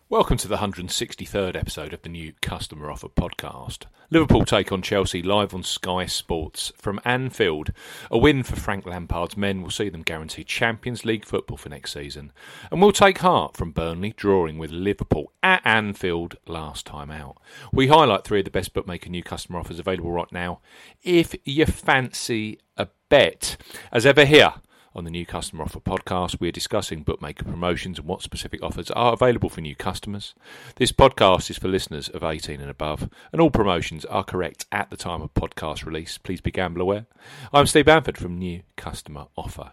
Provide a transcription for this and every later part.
Welcome to the 163rd episode of the new Customer Offer podcast. Liverpool take on Chelsea live on Sky Sports from Anfield. A win for Frank Lampard's men will see them guaranteed Champions League football for next season. And we'll take heart from Burnley drawing with Liverpool at Anfield last time out. We highlight three of the best bookmaker new customer offers available right now if you fancy a bet. As ever here on the New Customer Offer podcast, we are discussing bookmaker promotions and what specific offers are available for new customers. This podcast is for listeners of 18 and above, and all promotions are correct at the time of podcast release. Please be gamble aware. I'm Steve Bamford from New Customer Offer.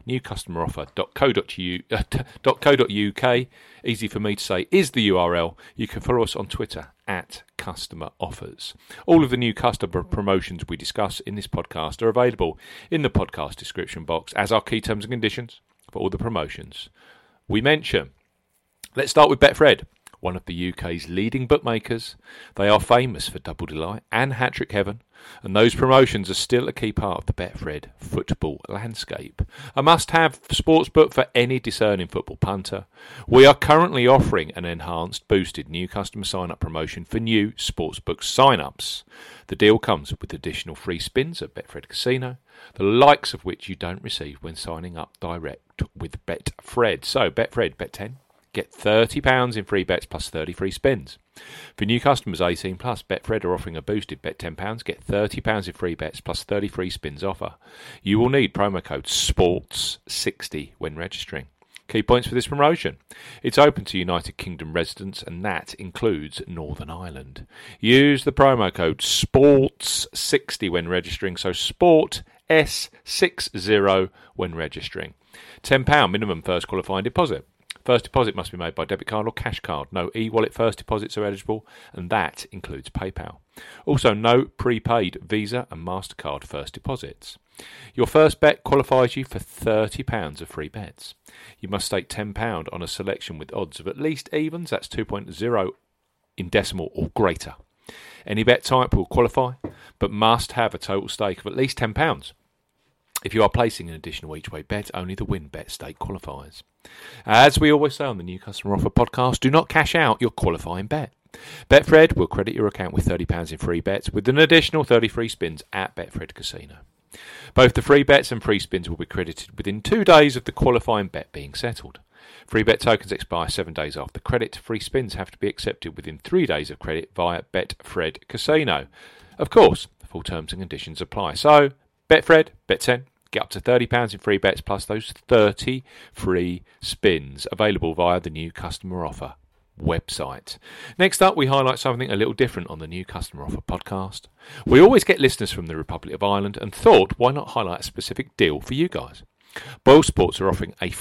newcustomeroffer.co.uk. Easy for me to say is the URL. You can follow us on Twitter at Customer Offers. All of the new customer promotions we discuss in this podcast are available in the podcast description box as are key terms and conditions for all the promotions we mention. Let's start with Betfred, one of the UK's leading bookmakers. They are famous for Double Delight and Hat-Trick Heaven, and those promotions are still a key part of the Betfred football landscape. A must-have sportsbook for any discerning football punter. We are currently offering an enhanced, boosted new customer sign-up promotion for new sportsbook sign-ups. The deal comes with additional free spins at Betfred Casino, the likes of which you don't receive when signing up direct with Betfred. So, Betfred, bet 10. Get £30 in free bets plus 30 free spins. For new customers 18 plus, Betfred are offering a boosted bet £10, get £30 in free bets plus 30 free spins offer. You will need promo code SPORTS60 when registering. Key points for this promotion. It's open to United Kingdom residents and that includes Northern Ireland. Use the promo code SPORTS60 when registering, so SPORT S60 when registering. £10 minimum first qualifying deposit. First deposit must be made by debit card or cash card. No e-wallet first deposits are eligible, and that includes PayPal. Also, no prepaid Visa and MasterCard first deposits. Your first bet qualifies you for £30 of free bets. You must stake £10 on a selection with odds of at least evens, that's 2.0 in decimal or greater. Any bet type will qualify, but must have a total stake of at least £10. If you are placing an additional each-way bet, only the win bet stake qualifies. As we always say on the New Customer Offer podcast, do not cash out your qualifying bet. Betfred will credit your account with £30 in free bets with an additional 30 free spins at Betfred Casino. Both the free bets and free spins will be credited within 2 days of the qualifying bet being settled. Free bet tokens expire 7 days after credit. Free spins have to be accepted within 3 days of credit via Betfred Casino. Of course, the full terms and conditions apply. So, Betfred, bet 10. Get up to £30 in free bets plus those 30 free spins available via the New Customer Offer website. Next up, we highlight something a little different on the New Customer Offer podcast. We always get listeners from the Republic of Ireland and thought, why not highlight a specific deal for you guys? Boyle Sports are offering a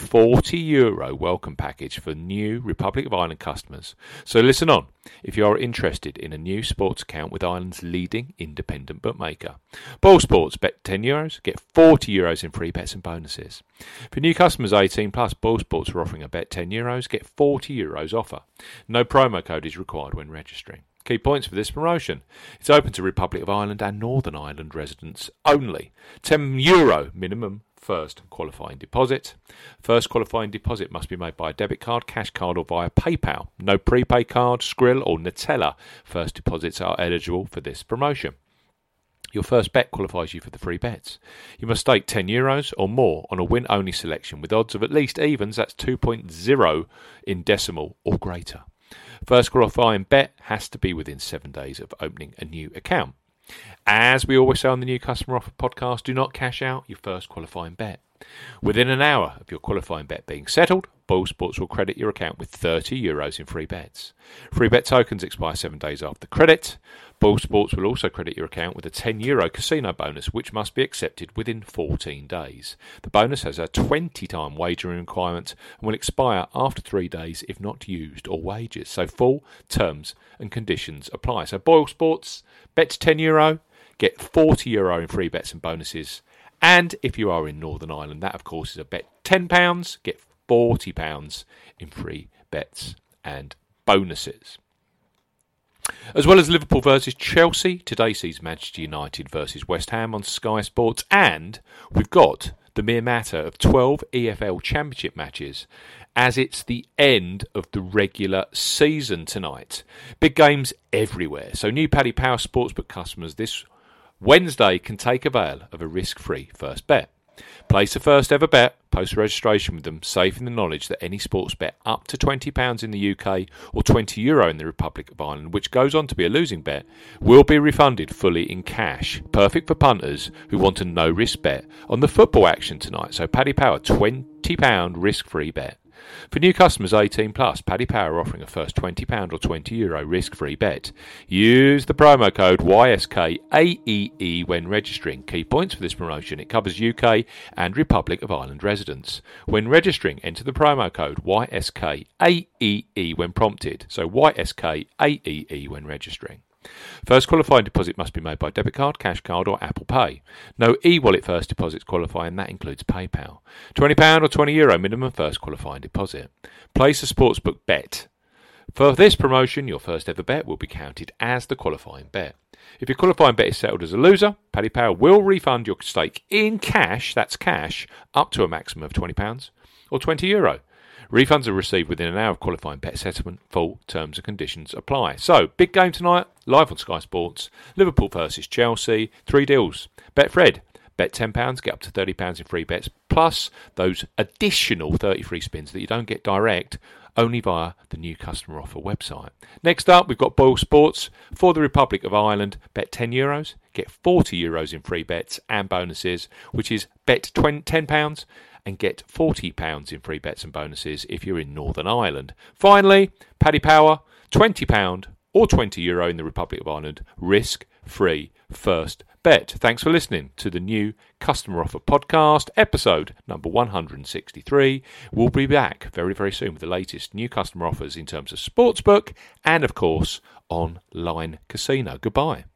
€40 welcome package for new Republic of Ireland customers. So listen on if you are interested in a new sports account with Ireland's leading independent bookmaker. Boyle Sports, bet €10, get €40 in free bets and bonuses. For new customers 18 plus, Boyle Sports are offering a bet €10, get €40 offer. No promo code is required when registering. Key points for this promotion. It's open to Republic of Ireland and Northern Ireland residents only. €10 minimum first qualifying deposit. First qualifying deposit must be made by a debit card, cash card or via PayPal. No prepaid card, Skrill or Nutella first deposits are eligible for this promotion. Your first bet qualifies you for the free bets. You must stake €10 or more on a win-only selection with odds of at least evens, that's 2.0 in decimal or greater. First qualifying bet has to be within 7 days of opening a new account. As we always say on the New Customer Offer podcast, do not cash out your first qualifying bet. Within an hour of your qualifying bet being settled, Boyle Sports will credit your account with €30 in free bets. Free bet tokens expire 7 days after credit. Boyle Sports will also credit your account with a €10 casino bonus, which must be accepted within 14 days. The bonus has a 20-time wagering requirement and will expire after 3 days if not used or wagered. So full terms and conditions apply. So Boyle Sports, bet €10, get €40 in free bets and bonuses. And if you are in Northern Ireland, that of course is a bet £10, get £40 in free bets and bonuses. As well as Liverpool versus Chelsea, today sees Manchester United versus West Ham on Sky Sports, and we've got the mere matter of 12 EFL Championship matches as it's the end of the regular season tonight. Big games everywhere, so new Paddy Power Sportsbook customers this Wednesday can take avail of a risk-free first bet. Place a first ever bet, post-registration with them, safe in the knowledge that any sports bet up to £20 in the UK or €20 in the Republic of Ireland, which goes on to be a losing bet, will be refunded fully in cash. Perfect for punters who want a no-risk bet on the football action tonight. So Paddy Power, £20 risk-free bet. For new customers 18 plus, Paddy Power are offering a first £20 or €20 risk-free bet. Use the promo code YSKAEE when registering. Key points for this promotion: it covers UK and Republic of Ireland residents. When registering, enter the promo code YSKAEE when prompted. So YSKAEE when registering. First qualifying deposit must be made by debit card, cash card or Apple Pay. No e-wallet first deposits qualify, and that includes PayPal. £20 or €20 minimum first qualifying deposit. Place a sportsbook bet. For this promotion, your first ever bet will be counted as the qualifying bet. If your qualifying bet is settled as a loser, Paddy Power will refund your stake in cash, that's cash, up to a maximum of £20 or €20. Refunds are received within an hour of qualifying bet settlement. Full terms and conditions apply. So, big game tonight, live on Sky Sports. Liverpool versus Chelsea. 3 deals. Betfred. Bet £10, get up to £30 in free bets, plus those additional 30 free spins that you don't get direct, only via the new customer offer website. Next up, we've got Boyle Sports. For the Republic of Ireland, bet €10, get €40 in free bets and bonuses, which is bet £10 and get £40 in free bets and bonuses if you're in Northern Ireland. Finally, Paddy Power, £20 or €20 in the Republic of Ireland, risk-free first bet. Thanks for listening to the new Customer Offer Podcast, episode number 163. We'll be back very, very soon with the latest new customer offers in terms of sportsbook and, of course, online casino. Goodbye.